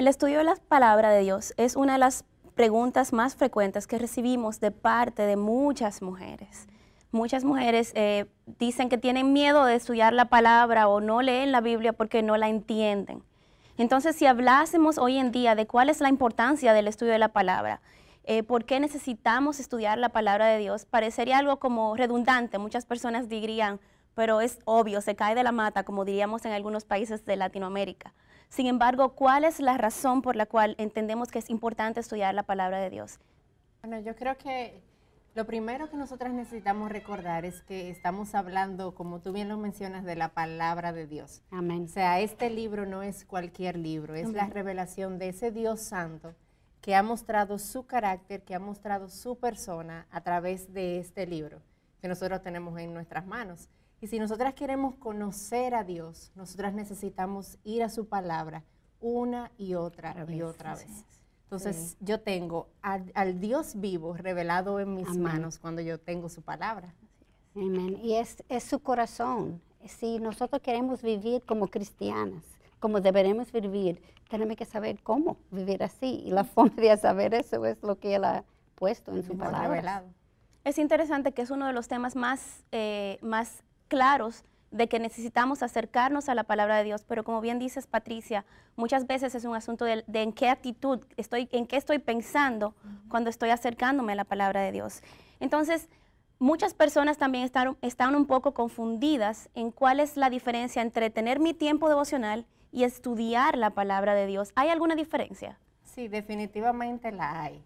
El estudio de la palabra de Dios es una de las preguntas más frecuentes que recibimos de parte de muchas mujeres. Muchas mujeres dicen que tienen miedo de estudiar la palabra o no leen la Biblia porque no la entienden. Entonces, si hablásemos hoy en día de cuál es la importancia del estudio de la palabra, por qué necesitamos estudiar la palabra de Dios, parecería algo como redundante. Muchas personas dirían, pero es obvio, se cae de la mata, como diríamos en algunos países de Latinoamérica. Sin embargo, ¿cuál es la razón por la cual entendemos que es importante estudiar la palabra de Dios? Bueno, yo creo que lo primero que nosotras necesitamos recordar es que estamos hablando, como tú bien lo mencionas, de la palabra de Dios. Amén. O sea, este libro no es cualquier libro, es Amén. la revelación de ese Dios santo que ha mostrado su carácter, que ha mostrado su persona a través de este libro que nosotros tenemos en nuestras manos. Y si nosotras queremos conocer a Dios, nosotras necesitamos ir a su palabra una y otra vez. Entonces, yo tengo al Dios vivo revelado en mis manos cuando yo tengo su palabra. Amén. Y es su corazón. Si nosotros queremos vivir como cristianas, como deberemos vivir, tenemos que saber cómo vivir así. Y la forma de saber eso es lo que Él ha puesto en su palabra. Revelado. Es interesante que es uno de los temas más claros de que necesitamos acercarnos a la palabra de Dios, pero como bien dices, Patricia, muchas veces es un asunto de en qué actitud en qué estoy pensando cuando estoy acercándome a la palabra de Dios. Entonces, muchas personas también están un poco confundidas en cuál es la diferencia entre tener mi tiempo devocional y estudiar la palabra de Dios. ¿Hay alguna diferencia? Sí, definitivamente la hay.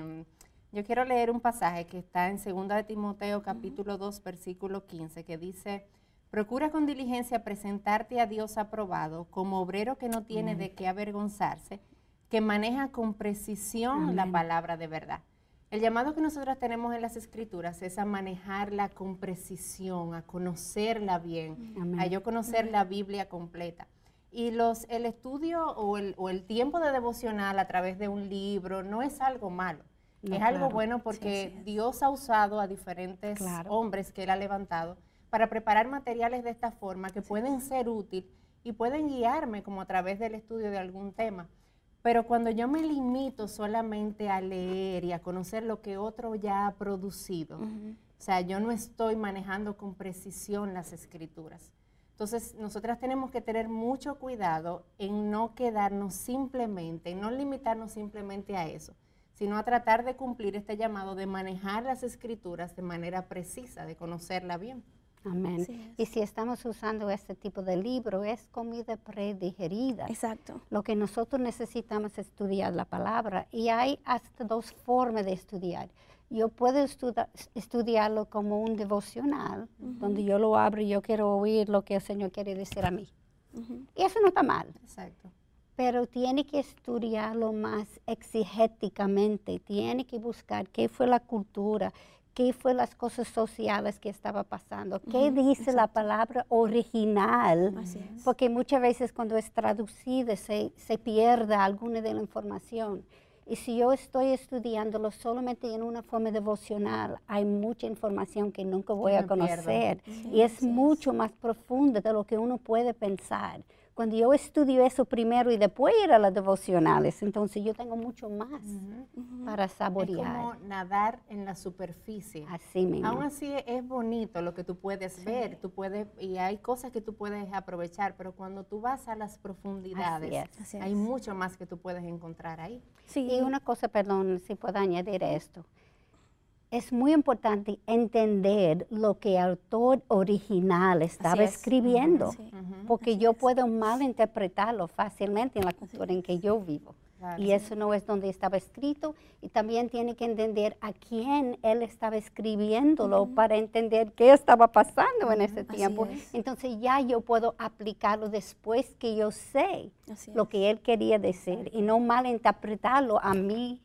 Yo quiero leer un pasaje que está en 2 de Timoteo, capítulo 2, versículo 15, que dice: procura con diligencia presentarte a Dios aprobado, como obrero que no tiene de qué avergonzarse, que maneja con precisión la palabra de verdad. El llamado que nosotros tenemos en las Escrituras es a manejarla con precisión, a conocerla bien, a yo conocer la Biblia completa. Y el estudio o el tiempo de devocional a través de un libro no es algo malo. Es algo bueno porque Dios ha usado a diferentes hombres que Él ha levantado para preparar materiales de esta forma que pueden ser útiles y pueden guiarme como a través del estudio de algún tema. Pero cuando yo me limito solamente a leer y a conocer lo que otro ya ha producido, o sea, yo no estoy manejando con precisión las Escrituras. Entonces, nosotras tenemos que tener mucho cuidado en no quedarnos simplemente, en no limitarnos simplemente a eso, sino a tratar de cumplir este llamado de manejar las Escrituras de manera precisa, de conocerla bien. Amén. Y si estamos usando este tipo de libro, es comida predigerida. Exacto. Lo que nosotros necesitamos es estudiar la palabra. Y hay hasta dos formas de estudiar. Yo puedo estudiarlo como un devocional, donde yo lo abro y yo quiero oír lo que el Señor quiere decir a mí. Y eso no está mal. Exacto. Pero tiene que estudiarlo más exegéticamente, tiene que buscar qué fue la cultura, qué fue las cosas sociales que estaba pasando, qué dice la palabra original, porque muchas veces cuando es traducida se pierde alguna de la información. Y si yo estoy estudiándolo solamente en una forma devocional, hay mucha información que nunca voy a conocer y es mucho más profunda de lo que uno puede pensar. Cuando yo estudio eso primero y después ir a las devocionales, entonces yo tengo mucho más para saborear. Es como nadar en la superficie. Así mismo. Aún así es bonito lo que tú puedes ver, y hay cosas que tú puedes aprovechar, pero cuando tú vas a las profundidades, hay mucho más que tú puedes encontrar ahí. Sí. Y una cosa, perdón, si puedo añadir esto. Es muy importante entender lo que el autor original estaba escribiendo, porque yo puedo malinterpretarlo fácilmente en la cultura en que yo vivo. Claro, y eso no es donde estaba escrito, y también tiene que entender a quién él estaba escribiéndolo para entender qué estaba pasando en ese tiempo. Entonces ya yo puedo aplicarlo después que yo sé lo que él quería decir y no malinterpretarlo a mí,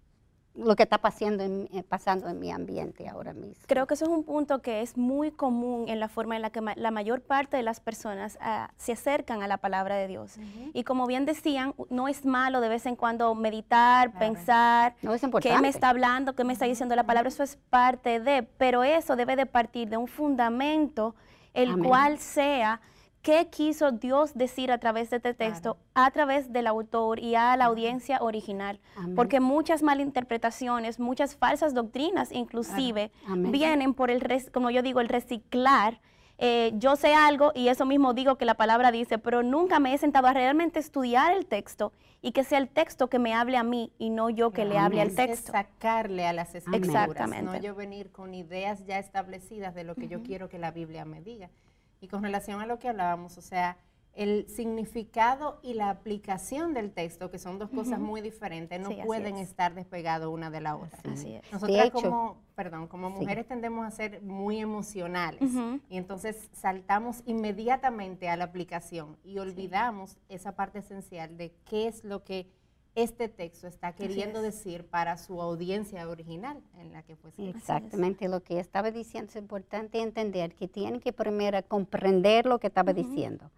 lo que está pasando en mi ambiente ahora mismo. Creo que eso es un punto que es muy común en la forma en la que la mayor parte de las personas se acercan a la palabra de Dios. Y como bien decían, no es malo de vez en cuando meditar, pensar, no es importante. ¿Qué me está hablando? ¿Qué me está diciendo la palabra? Eso es parte de, pero eso debe de partir de un fundamento el cual sea qué quiso Dios decir a través de este texto, a través del autor y a la audiencia original. Amén. Porque muchas malinterpretaciones, muchas falsas doctrinas inclusive vienen por como yo digo, el reciclar. Yo sé algo y eso mismo digo que la palabra dice, pero nunca me he sentado a realmente estudiar el texto y que sea el texto que me hable a mí y no yo que le hable al texto. Es sacarle a las escrituras, exactamente. No yo venir con ideas ya establecidas de lo que yo quiero que la Biblia me diga. Y con relación a lo que hablábamos, o sea, el significado y la aplicación del texto, que son dos cosas muy diferentes, no pueden estar despegados una de la otra. Así es. Nosotras como mujeres tendemos a ser muy emocionales y entonces saltamos inmediatamente a la aplicación y olvidamos esa parte esencial de qué es lo que este texto está queriendo decir para su audiencia original en la que fue escrito. Exactamente, lo que estaba diciendo es importante entender que tienen que primero comprender lo que estaba diciendo.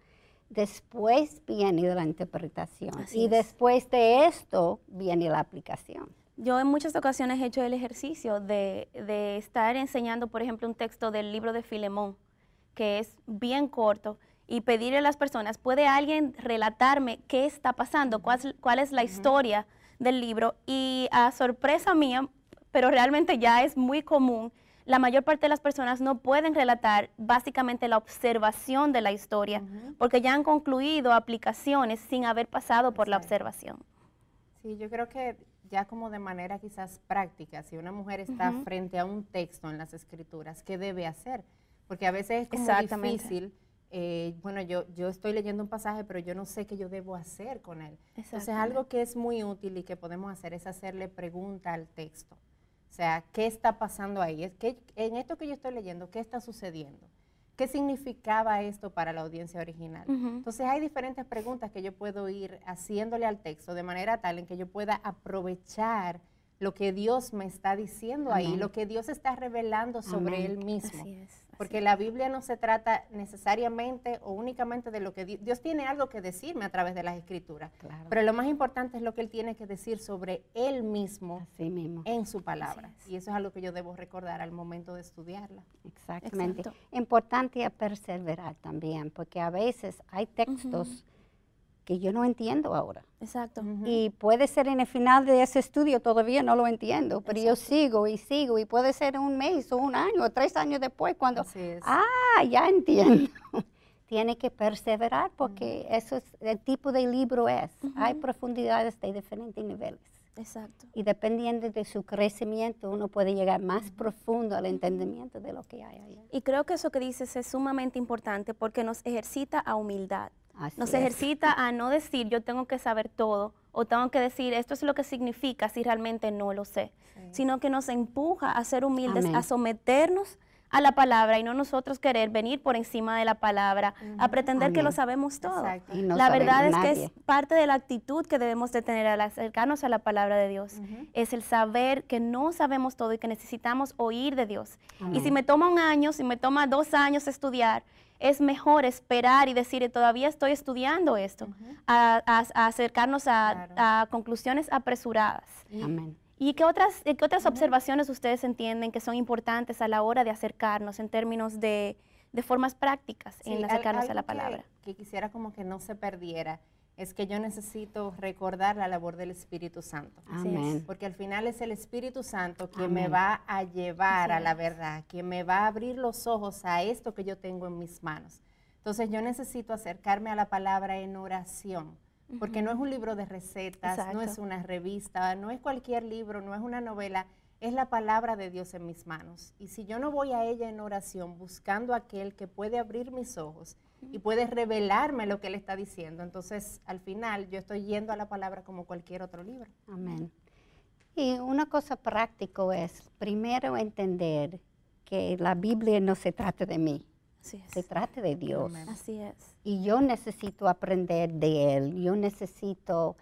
Después viene la interpretación y después de esto viene la aplicación. Yo en muchas ocasiones he hecho el ejercicio de estar enseñando, por ejemplo, un texto del libro de Filemón, que es bien corto, y pedirle a las personas, ¿puede alguien relatarme qué está pasando? ¿Cuál es la historia del libro? Y a sorpresa mía, pero realmente ya es muy común, la mayor parte de las personas no pueden relatar básicamente la observación de la historia, porque ya han concluido aplicaciones sin haber pasado por la observación. Sí, yo creo que ya como de manera quizás práctica, si una mujer está frente a un texto en las escrituras, ¿qué debe hacer? Porque a veces es como difícil. Bueno, yo estoy leyendo un pasaje, pero yo no sé qué yo debo hacer con él. Entonces, algo que es muy útil y que podemos hacer es hacerle pregunta al texto. O sea, ¿qué está pasando ahí? En esto que yo estoy leyendo, ¿qué está sucediendo? ¿Qué significaba esto para la audiencia original? Entonces, hay diferentes preguntas que yo puedo ir haciéndole al texto de manera tal en que yo pueda aprovechar lo que Dios me está diciendo ahí, lo que Dios está revelando sobre Él mismo. Porque la Biblia no se trata necesariamente o únicamente de lo que Dios tiene algo que decirme a través de las Escrituras. Pero lo más importante es lo que Él tiene que decir sobre Él mismo, en su palabra. Y eso es algo que yo debo recordar al momento de estudiarla. Exactamente. Importante es perseverar también, porque a veces hay textos que yo no entiendo ahora. Exacto. Y puede ser en el final de ese estudio todavía no lo entiendo, pero yo sigo y puede ser un mes o un año o 3 años después cuando, ya entiendo. Tiene que perseverar porque eso es el tipo de libro es. Hay profundidades de diferentes niveles. Exacto. Y dependiendo de su crecimiento, uno puede llegar más profundo al entendimiento de lo que hay allá. Y creo que eso que dices es sumamente importante porque nos ejercita a humildad. Nos ejercita a no decir yo tengo que saber todo o tengo que decir esto es lo que significa si realmente no lo sé, sino que nos empuja a ser humildes, a someternos a la palabra y no nosotros querer venir por encima de la palabra, a pretender que lo sabemos todo. La verdad es que es parte de la actitud que debemos de tener al acercarnos a la palabra de Dios, es el saber que no sabemos todo y que necesitamos oír de Dios. Y si me toma 1 año, si me toma 2 años estudiar, es mejor esperar y decir, todavía estoy estudiando esto, a acercarnos a conclusiones apresuradas. Amén. ¿Y qué otras observaciones ustedes entienden que son importantes a la hora de acercarnos en términos de formas prácticas en acercarnos a la palabra? Que quisiera como que no se perdiera es que yo necesito recordar la labor del Espíritu Santo. Amén. Porque al final es el Espíritu Santo quien me va a llevar a la verdad, quien me va a abrir los ojos a esto que yo tengo en mis manos. Entonces yo necesito acercarme a la palabra en oración, porque no es un libro de recetas, no es una revista, no es cualquier libro, no es una novela, es la palabra de Dios en mis manos. Y si yo no voy a ella en oración buscando a aquel que puede abrir mis ojos y puede revelarme lo que Él está diciendo, entonces al final yo estoy yendo a la palabra como cualquier otro libro. Amén. Y una cosa práctica es primero entender que la Biblia no se trata de mí. Se trata de Dios. Amén. Así es. Y yo necesito aprender de Él. Yo necesito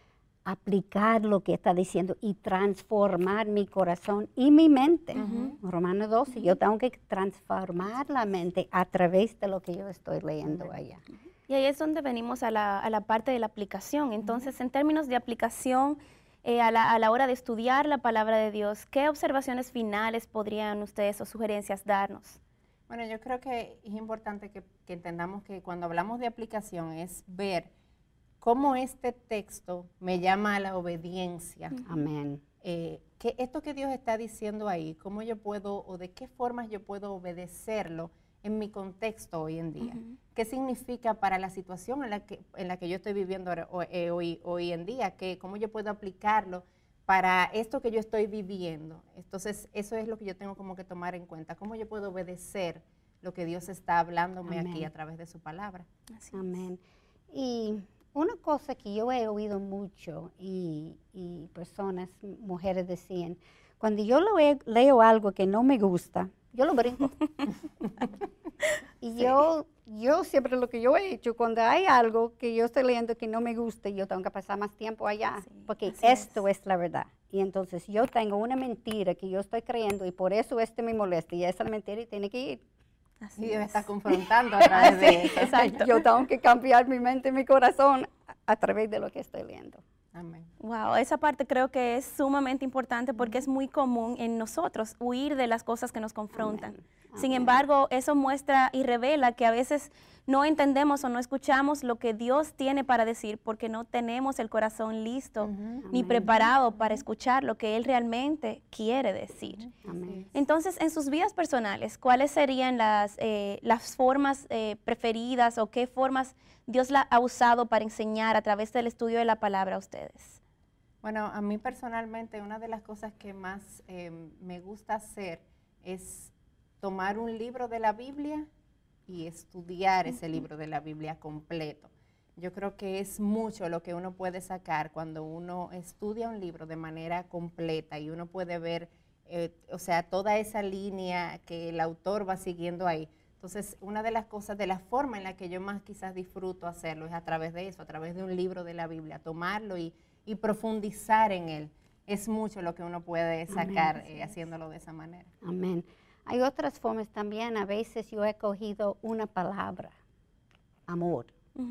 aplicar lo que está diciendo y transformar mi corazón y mi mente. Romanos 12, yo tengo que transformar la mente a través de lo que yo estoy leyendo allá. Y ahí es donde venimos a la parte de la aplicación. Entonces, en términos de aplicación, a la hora de estudiar la palabra de Dios, ¿qué observaciones finales podrían ustedes o sugerencias darnos Bueno, yo creo que es importante que entendamos que cuando hablamos de aplicación es ver cómo este texto me llama a la obediencia. Amén. Que esto que Dios está diciendo ahí, cómo yo puedo o de qué formas yo puedo obedecerlo en mi contexto hoy en día. ¿Qué significa para la situación en la que yo estoy viviendo hoy en día? ¿Cómo yo puedo aplicarlo para esto que yo estoy viviendo? Entonces, eso es lo que yo tengo como que tomar en cuenta. ¿Cómo yo puedo obedecer lo que Dios está hablándome aquí a través de su palabra? Amén. Y una cosa que yo he oído mucho y personas, mujeres decían, cuando yo leo algo que no me gusta, yo lo brinco. Y yo siempre lo que yo he hecho, cuando hay algo que yo estoy leyendo que no me gusta, yo tengo que pasar más tiempo allá, porque esto es la verdad. Y entonces yo tengo una mentira que yo estoy creyendo y por eso me molesta y esa mentira tiene que ir. Así Dios está confrontando a través de eso. Exacto. Yo tengo que cambiar mi mente y mi corazón a través de lo que estoy leyendo. Amén. Wow, esa parte creo que es sumamente importante porque es muy común en nosotros huir de las cosas que nos confrontan. Sin embargo, eso muestra y revela que a veces no entendemos o no escuchamos lo que Dios tiene para decir porque no tenemos el corazón listo ni preparado para escuchar lo que Él realmente quiere decir. Entonces, en sus vidas personales, ¿cuáles serían las formas preferidas o qué formas Dios la ha usado para enseñar a través del estudio de la palabra a ustedes? Bueno, a mí personalmente una de las cosas que más me gusta hacer es tomar un libro de la Biblia y estudiar ese libro de la Biblia completo. Yo creo que es mucho lo que uno puede sacar cuando uno estudia un libro de manera completa y uno puede ver, o sea, toda esa línea que el autor va siguiendo ahí. Entonces, una de las cosas, de la forma en la que yo más quizás disfruto hacerlo es a través de eso, a través de un libro de la Biblia, tomarlo y profundizar en él. Es mucho lo que uno puede sacar haciéndolo de esa manera. Amén. Hay otras formas también. A veces yo he cogido una palabra, amor,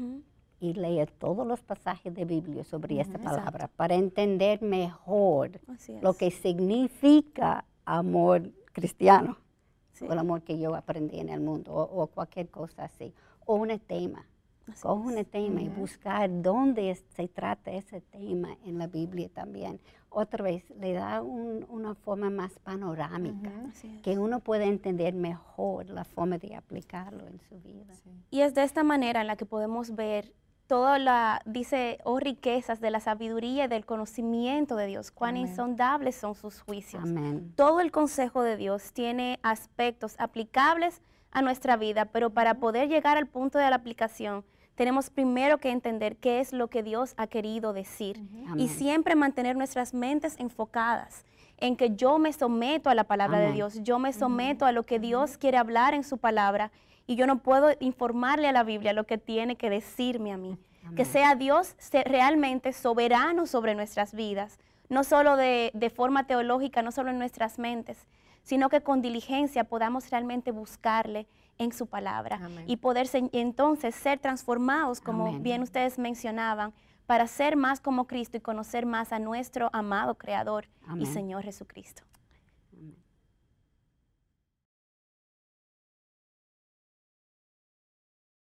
y leer todos los pasajes de Biblia sobre esta palabra para entender mejor lo que significa amor cristiano, o el amor que yo aprendí en el mundo, o cualquier cosa así, o un tema. Coge un tema y buscar dónde se trata ese tema en la Biblia también. Otra vez, le da una forma más panorámica, que uno puede entender mejor la forma de aplicarlo en su vida. Y es de esta manera en la que podemos ver dice, riquezas de la sabiduría y del conocimiento de Dios, cuán insondables son sus juicios. Amén. Todo el consejo de Dios tiene aspectos aplicables a nuestra vida, pero para poder llegar al punto de la aplicación, tenemos primero que entender qué es lo que Dios ha querido decir y siempre mantener nuestras mentes enfocadas en que yo me someto a la palabra de Dios, yo me someto a lo que Dios quiere hablar en su palabra y yo no puedo informarle a la Biblia lo que tiene que decirme a mí. Que sea Dios realmente soberano sobre nuestras vidas, no solo de forma teológica, no solo en nuestras mentes, sino que con diligencia podamos realmente buscarle en su palabra y poder entonces ser transformados, como bien ustedes mencionaban, para ser más como Cristo y conocer más a nuestro amado Creador y Señor Jesucristo.